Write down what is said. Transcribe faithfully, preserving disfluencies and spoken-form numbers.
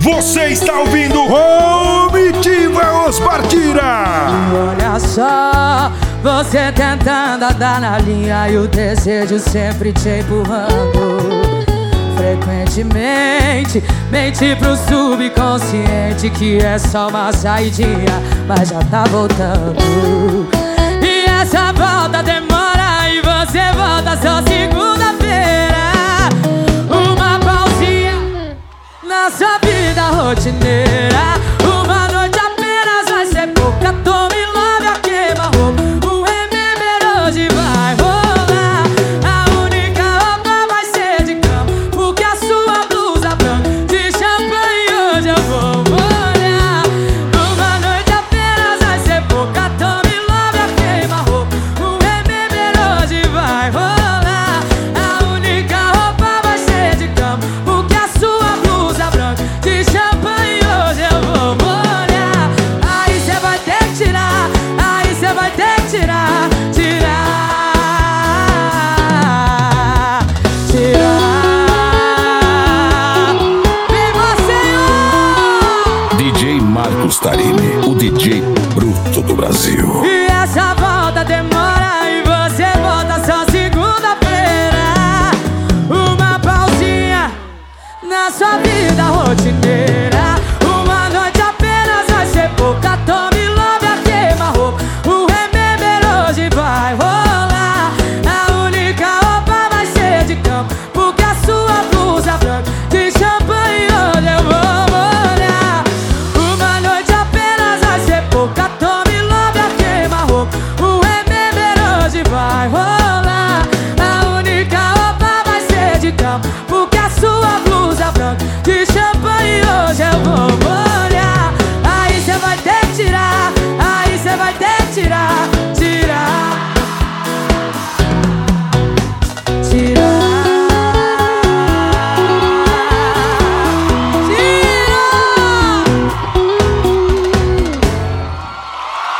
Você está ouvindo Comitiva Os Partira. Olha só, você tentando andar na linha e o desejo sempre te empurrando. Frequentemente mente pro subconsciente que é só uma saidinha, mas já tá voltando. E essa volta demora e você volta só segunda-feira. Uma pausinha na sua vida rotineira. Uma noite apenas vai ser pouca. Tome love a queima-roupa. O remember hoje vai rolar. A única roupa vai ser de cama, porque a sua blusa branca de champanhe hoje eu vou molhar. Uma noite apenas vai ser pouca. Tome love a queima-roupa. O remember hoje vai rolar. A única roupa vai ser de cama, porque a sua blusa branca de champanhe hoje eu vou molhar. Aí cê vai ter que tirar, aí cê vai ter que tirar, tirar, tirar. Vem você, ó! D J Marcos Tarini, o D J bruto do Brasil. E essa volta demora e você volta só segunda-feira. Uma pausinha na sua vida rotineira.